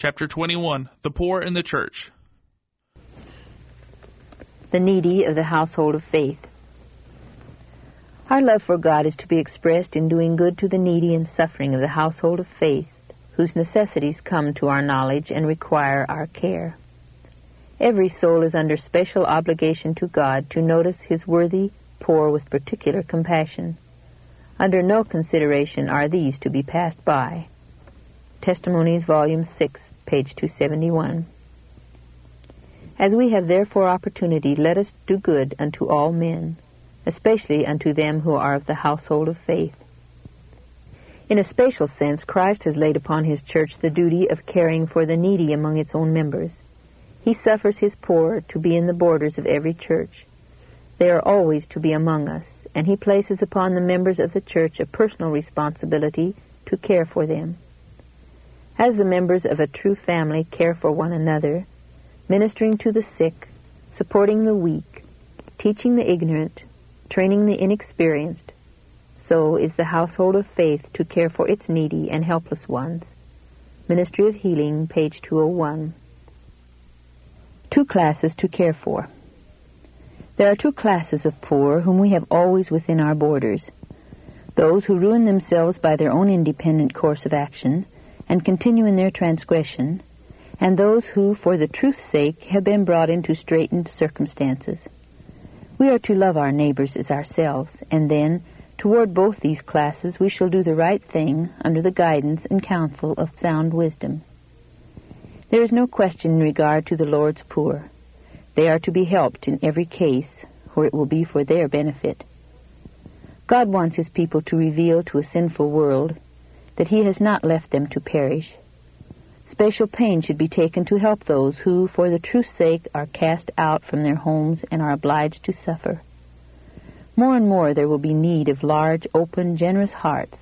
Chapter 21, The Poor in the Church. The needy of the household of faith. Our love for God is to be expressed in doing good to the needy and suffering of the household of faith, whose necessities come to our knowledge and require our care. Every soul is under special obligation to God to notice his worthy poor with particular compassion. Under no consideration are these to be passed by. Testimonies, Volume 6, page 271. As we have therefore opportunity, let us do good unto all men, especially unto them who are of the household of faith. In a special sense, Christ has laid upon his church the duty of caring for the needy among its own members. He suffers his poor to be in the borders of every church. They are always to be among us, and he places upon the members of the church a personal responsibility to care for them. As the members of a true family care for one another, ministering to the sick, supporting the weak, teaching the ignorant, training the inexperienced, so is the household of faith to care for its needy and helpless ones. Ministry of Healing, page 201. Two classes to care for. There are two classes of poor whom we have always within our borders. Those who ruin themselves by their own independent course of action and continue in their transgression, and those who, for the truth's sake, have been brought into straitened circumstances. We are to love our neighbors as ourselves, and then, toward both these classes, we shall do the right thing under the guidance and counsel of sound wisdom. There is no question in regard to the Lord's poor. They are to be helped in every case, for it will be for their benefit. God wants his people to reveal to a sinful world that he has not left them to perish. Special pain should be taken to help those who, for the truth's sake, are cast out from their homes and are obliged to suffer. More and more there will be need of large, open, generous hearts,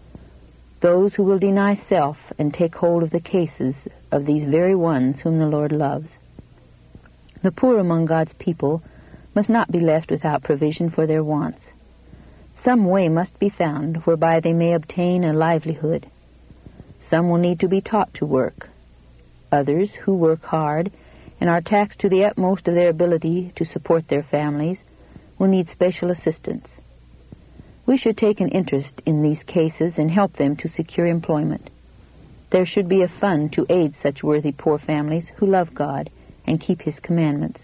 those who will deny self and take hold of the cases of these very ones whom the Lord loves. The poor among God's people must not be left without provision for their wants. Some way must be found whereby they may obtain a livelihood. Some will need to be taught to work. Others, who work hard and are taxed to the utmost of their ability to support their families, will need special assistance. We should take an interest in these cases and help them to secure employment. There should be a fund to aid such worthy poor families who love God and keep his commandments.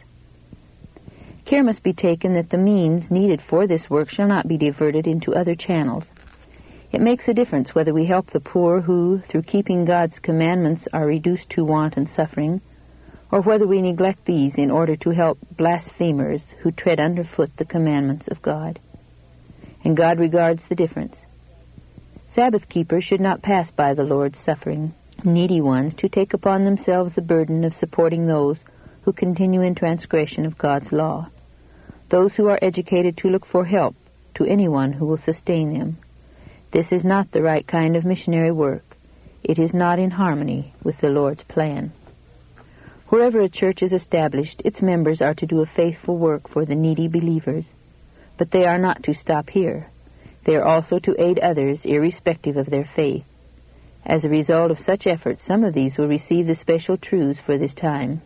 Care must be taken that the means needed for this work shall not be diverted into other channels. It makes a difference whether we help the poor who, through keeping God's commandments, are reduced to want and suffering, or whether we neglect these in order to help blasphemers who tread underfoot the commandments of God. And God regards the difference. Sabbath keepers should not pass by the Lord's suffering needy ones to take upon themselves the burden of supporting those who continue in transgression of God's law. Those who are educated to look for help to anyone who will sustain them. This is not the right kind of missionary work. It is not in harmony with the Lord's plan. Wherever a church is established, its members are to do a faithful work for the needy believers. But they are not to stop here. They are also to aid others, irrespective of their faith. As a result of such efforts, some of these will receive the special truths for this time.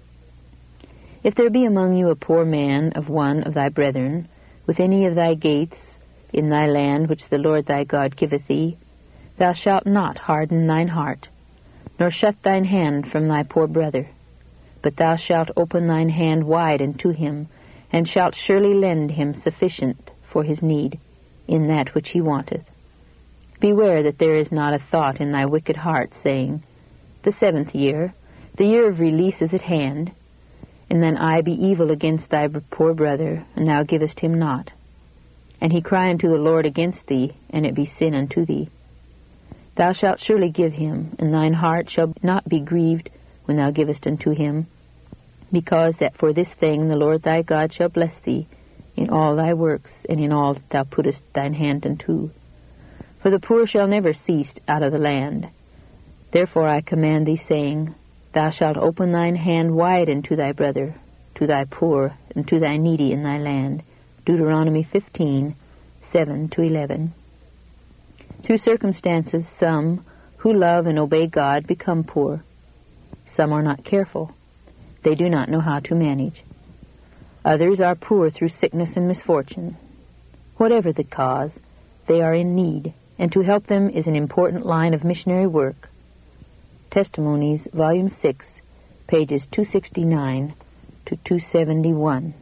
If there be among you a poor man of one of thy brethren, with any of thy gates in thy land which the Lord thy God giveth thee, thou shalt not harden thine heart, nor shut thine hand from thy poor brother, but thou shalt open thine hand wide unto him, and shalt surely lend him sufficient for his need in that which he wanteth. Beware that there is not a thought in thy wicked heart, saying, The 7th year, the year of release is at hand, and then I be evil against thy poor brother, and thou givest him not. And he cry unto the Lord against thee, and it be sin unto thee. Thou shalt surely give him, and thine heart shall not be grieved when thou givest unto him, because that for this thing the Lord thy God shall bless thee in all thy works, and in all that thou puttest thine hand unto. For the poor shall never cease out of the land. Therefore I command thee, saying, Thou shalt open thine hand wide unto thy brother, to thy poor, and to thy needy in thy land. Deuteronomy 15, 7-11. Through circumstances, some who love and obey God become poor. Some are not careful. They do not know how to manage. Others are poor through sickness and misfortune. Whatever the cause, they are in need, and to help them is an important line of missionary work. Testimonies, Volume 6, pages 269 to 271.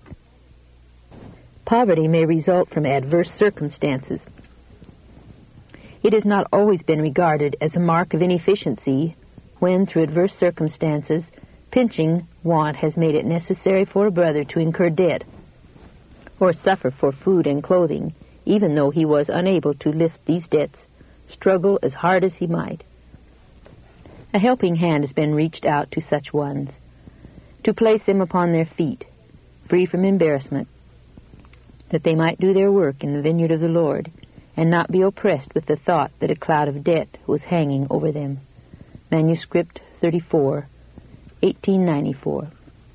Poverty may result from adverse circumstances. It has not always been regarded as a mark of inefficiency when, through adverse circumstances, pinching want has made it necessary for a brother to incur debt or suffer for food and clothing, even though he was unable to lift these debts, struggle as hard as he might. A helping hand has been reached out to such ones, to place them upon their feet, free from embarrassment, that they might do their work in the vineyard of the Lord, and not be oppressed with the thought that a cloud of debt was hanging over them. Manuscript 34, 1894.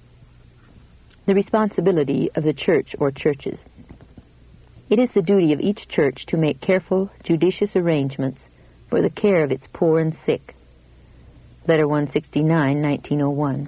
The responsibility of the church or churches. It is the duty of each church to make careful, judicious arrangements for the care of its poor and sick. Letter 169, 1901.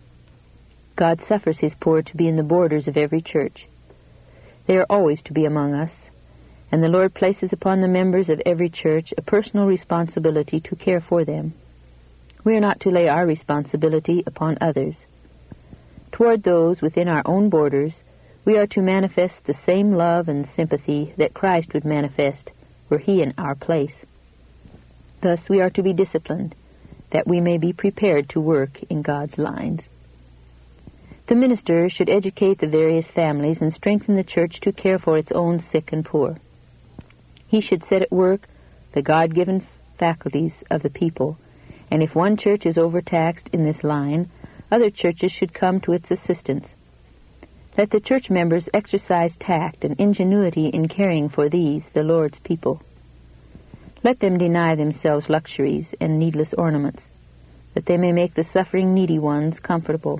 God suffers his poor to be in the borders of every church. They are always to be among us, and the Lord places upon the members of every church a personal responsibility to care for them. We are not to lay our responsibility upon others. Toward those within our own borders, we are to manifest the same love and sympathy that Christ would manifest were he in our place. Thus we are to be disciplined, that we may be prepared to work in God's lines. The minister should educate the various families and strengthen the church to care for its own sick and poor. He should set at work the God-given faculties of the people, and if one church is overtaxed in this line, other churches should come to its assistance. Let the church members exercise tact and ingenuity in caring for these, the Lord's people. Let them deny themselves luxuries and needless ornaments, that they may make the suffering needy ones comfortable.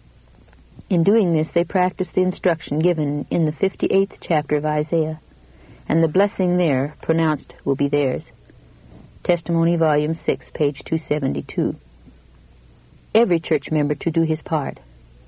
In doing this, they practice the instruction given in the 58th chapter of Isaiah, and the blessing there pronounced will be theirs. Testimony, Volume 6, page 272. Every church member to do his part.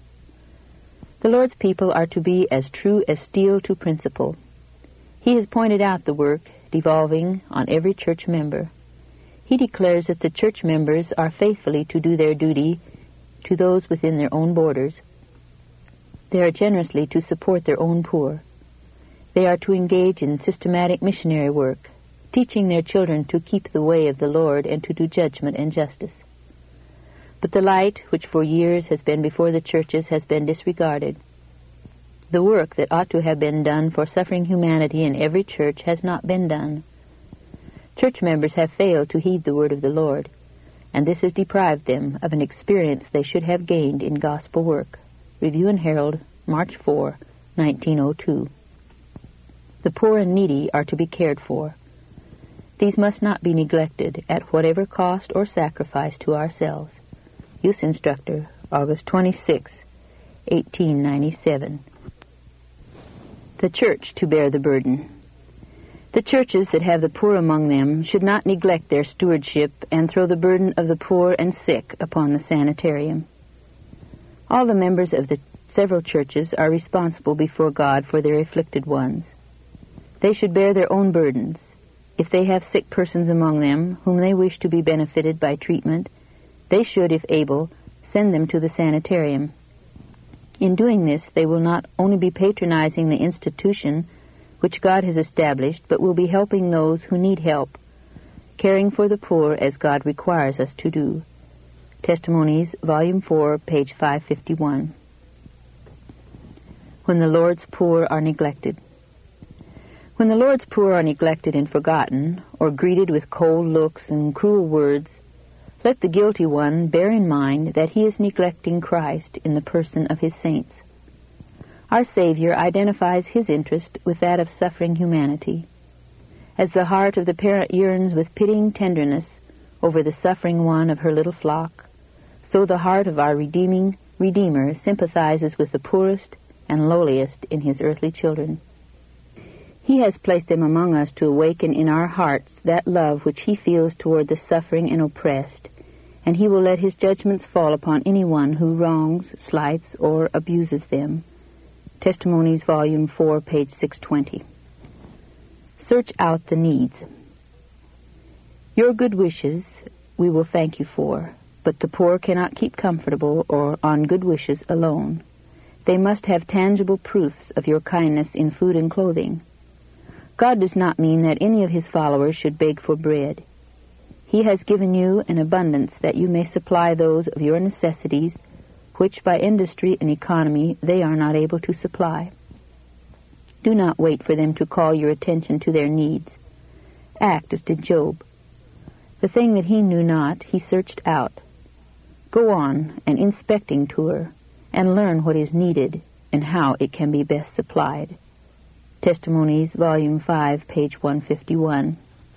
The Lord's people are to be as true as steel to principle. He has pointed out the work devolving on every church member. He declares that the church members are faithfully to do their duty to those within their own borders. They are generously to support their own poor. They are to engage in systematic missionary work, teaching their children to keep the way of the Lord and to do judgment and justice. But the light which for years has been before the churches has been disregarded. The work that ought to have been done for suffering humanity in every church has not been done. Church members have failed to heed the word of the Lord, and this has deprived them of an experience they should have gained in gospel work. Review and Herald, March 4, 1902. The poor and needy are to be cared for. These must not be neglected at whatever cost or sacrifice to ourselves. Youth Instructor, August 26, 1897. The church to bear the burden. The churches that have the poor among them should not neglect their stewardship and throw the burden of the poor and sick upon the sanitarium. All the members of the several churches are responsible before God for their afflicted ones. They should bear their own burdens. If they have sick persons among them whom they wish to be benefited by treatment, they should, if able, send them to the sanitarium. In doing this, they will not only be patronizing the institution which God has established, but will be helping those who need help, caring for the poor as God requires us to do. Testimonies, Volume 4, page 551. When the Lord's poor are neglected. When the Lord's poor are neglected and forgotten, or greeted with cold looks and cruel words, let the guilty one bear in mind that he is neglecting Christ in the person of his saints. Our Savior identifies his interest with that of suffering humanity. As the heart of the parent yearns with pitying tenderness over the suffering one of her little flock, so the heart of our Redeemer sympathizes with the poorest and lowliest in his earthly children. He has placed them among us to awaken in our hearts that love which he feels toward the suffering and oppressed, and he will let his judgments fall upon anyone who wrongs, slights, or abuses them. Testimonies, Volume 4, page 620. Search out the needs. Your good wishes we will thank you for, but the poor cannot keep comfortable or on good wishes alone. They must have tangible proofs of your kindness in food and clothing. God does not mean that any of his followers should beg for bread. He has given you an abundance that you may supply those of your necessities which by industry and economy they are not able to supply. Do not wait for them to call your attention to their needs. Act as did Job. The thing that he knew not, he searched out. Go on an inspecting tour and learn what is needed and how it can be best supplied. Testimonies, Volume 5, page 151.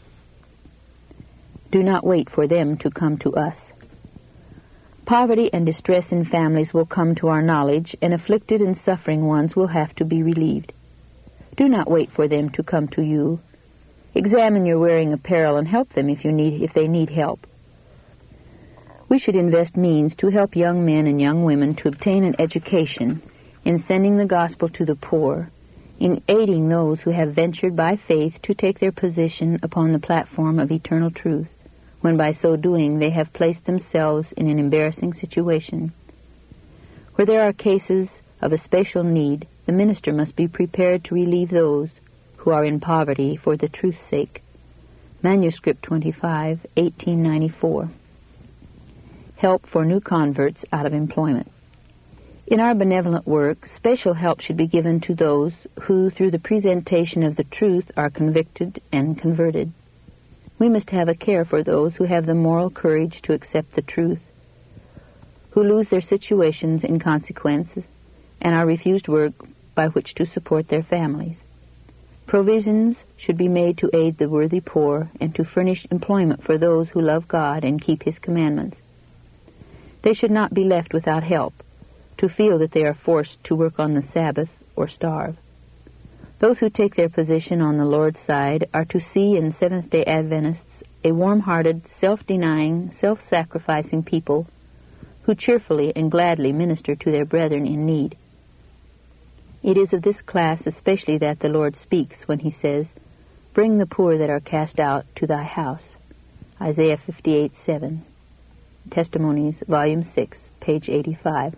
Do not wait for them to come to us. Poverty and distress in families will come to our knowledge, and afflicted and suffering ones will have to be relieved. Do not wait for them to come to you. Examine your wearing apparel and help them if they need help. We should invest means to help young men and young women to obtain an education, in sending the gospel to the poor, in aiding those who have ventured by faith to take their position upon the platform of eternal truth, when by so doing they have placed themselves in an embarrassing situation. Where there are cases of especial need, the minister must be prepared to relieve those who are in poverty for the truth's sake. Manuscript 25, 1894. Help for new converts out of employment. In our benevolent work, special help should be given to those who, through the presentation of the truth, are convicted and converted. We must have a care for those who have the moral courage to accept the truth, who lose their situations in consequence, and are refused work by which to support their families. Provisions should be made to aid the worthy poor and to furnish employment for those who love God and keep his commandments. They should not be left without help, to feel that they are forced to work on the Sabbath or starve. Those who take their position on the Lord's side are to see in Seventh-day Adventists a warm-hearted, self-denying, self-sacrificing people who cheerfully and gladly minister to their brethren in need. It is of this class especially that the Lord speaks when he says, "Bring the poor that are cast out to thy house." Isaiah 58:7. Testimonies, Volume 6, page 85.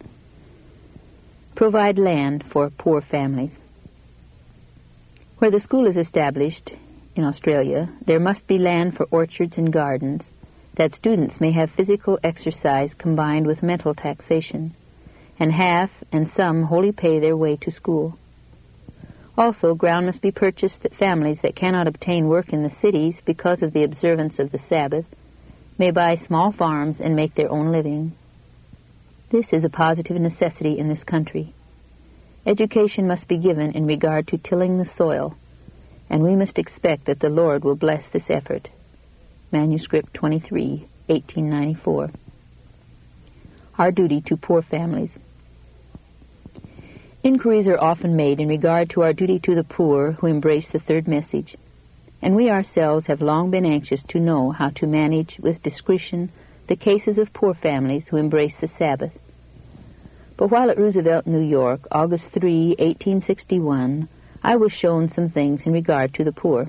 Provide land for poor families. Where the school is established in Australia, there must be land for orchards and gardens, that students may have physical exercise combined with mental taxation, and half and some wholly pay their way to school. Also, ground must be purchased that families that cannot obtain work in the cities because of the observance of the Sabbath may buy small farms and make their own living. This is a positive necessity in this country. Education must be given in regard to tilling the soil, and we must expect that the Lord will bless this effort. Manuscript 23, 1894. Our duty to poor families. Inquiries are often made in regard to our duty to the poor who embrace the third message, and we ourselves have long been anxious to know how to manage with discretion the cases of poor families who embrace the Sabbath. But while at Roosevelt, New York, August 3, 1861, I was shown some things in regard to the poor.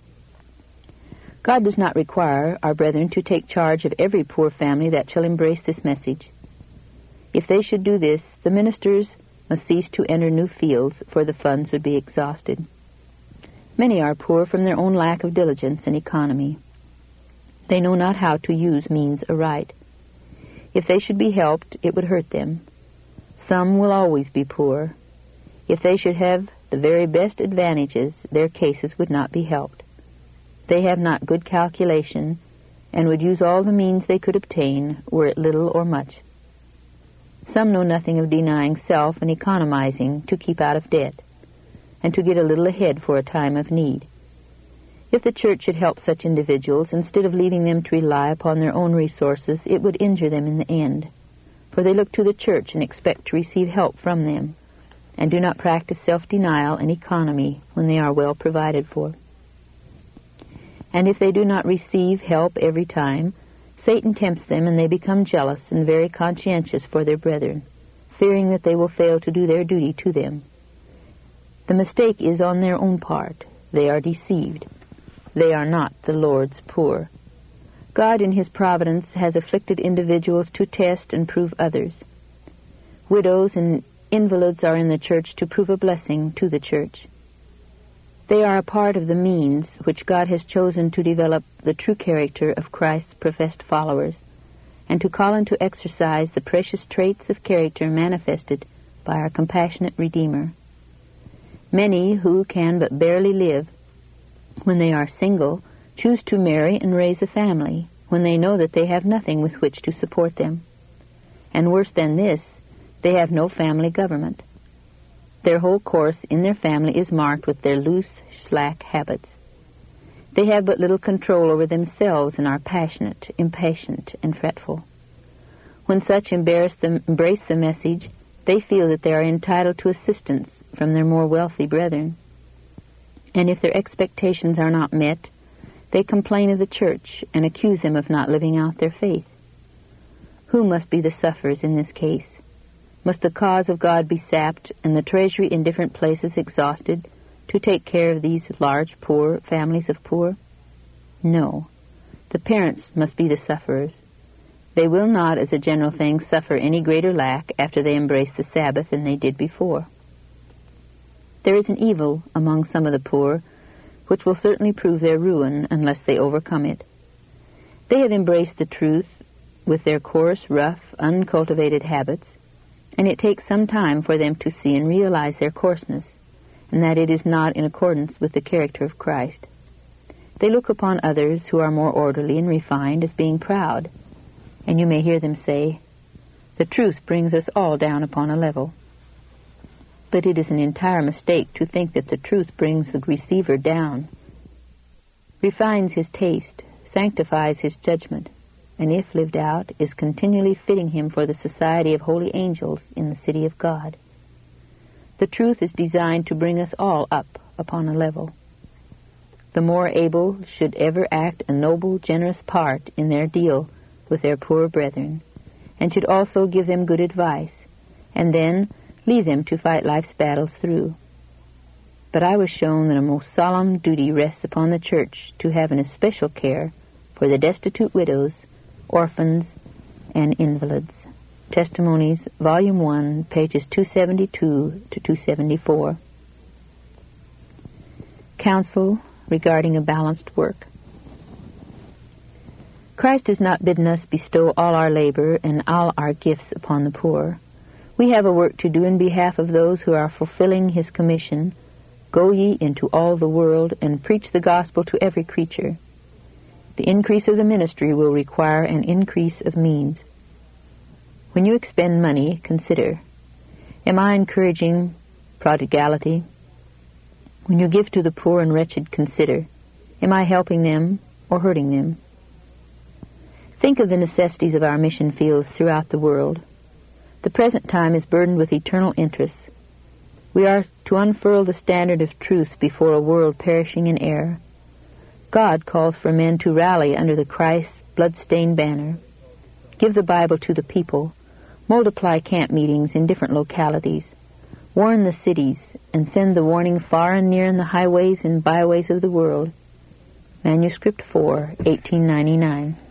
God does not require our brethren to take charge of every poor family that shall embrace this message. If they should do this, the ministers must cease to enter new fields, for the funds would be exhausted. Many are poor from their own lack of diligence and economy. They know not how to use means aright. If they should be helped, it would hurt them. Some will always be poor. If they should have the very best advantages, their cases would not be helped. They have not good calculation, and would use all the means they could obtain, were it little or much. Some know nothing of denying self and economizing to keep out of debt, and to get a little ahead for a time of need. If the church should help such individuals, instead of leaving them to rely upon their own resources, it would injure them in the end, for they look to the church and expect to receive help from them, and do not practice self-denial and economy when they are well provided for. And if they do not receive help every time, Satan tempts them, and they become jealous and very conscientious for their brethren, fearing that they will fail to do their duty to them. The mistake is on their own part. They are deceived. They are not the Lord's poor. God in His providence has afflicted individuals to test and prove others. Widows and invalids are in the church to prove a blessing to the church. They are a part of the means which God has chosen to develop the true character of Christ's professed followers, and to call into exercise the precious traits of character manifested by our compassionate Redeemer. Many who can but barely live when they are single choose to marry and raise a family when they know that they have nothing with which to support them. And worse than this, they have no family government. Their whole course in their family is marked with their loose, slack habits. They have but little control over themselves and are passionate, impatient, and fretful. When such embrace the message, they feel that they are entitled to assistance from their more wealthy brethren. And if their expectations are not met, they complain of the church and accuse them of not living out their faith. Who must be the sufferers in this case? Must the cause of God be sapped and the treasury in different places exhausted to take care of these large, poor families of poor? No. The parents must be the sufferers. They will not, as a general thing, suffer any greater lack after they embrace the Sabbath than they did before. There is an evil among some of the poor which will certainly prove their ruin unless they overcome it. They have embraced the truth with their coarse, rough, uncultivated habits, and it takes some time for them to see and realize their coarseness, and that it is not in accordance with the character of Christ. They look upon others who are more orderly and refined as being proud, and you may hear them say, "The truth brings us all down upon a level." But it is an entire mistake to think that the truth brings the receiver down, refines his taste, sanctifies his judgment, and if lived out, is continually fitting him for the society of holy angels in the city of God. The truth is designed to bring us all up upon a level. The more able should ever act a noble, generous part in their deal with their poor brethren, and should also give them good advice, and then leave them to fight life's battles through. But I was shown that a most solemn duty rests upon the church to have an especial care for the destitute widows, orphans, and invalids. Testimonies, Volume 1, pages 272 to 274. Counsel regarding a balanced work. Christ has not bidden us bestow all our labor and all our gifts upon the poor. We have a work to do in behalf of those who are fulfilling His commission, "Go ye into all the world and preach the gospel to every creature." The increase of the ministry will require an increase of means. When you expend money, consider, am I encouraging prodigality? When you give to the poor and wretched, consider, am I helping them or hurting them? Think of the necessities of our mission fields throughout the world. The present time is burdened with eternal interests. We are to unfurl the standard of truth before a world perishing in error. God calls for men to rally under the Christ's blood-stained banner. Give the Bible to the people. Multiply camp meetings in different localities. Warn the cities, and send the warning far and near in the highways and byways of the world. Manuscript 4, 1899.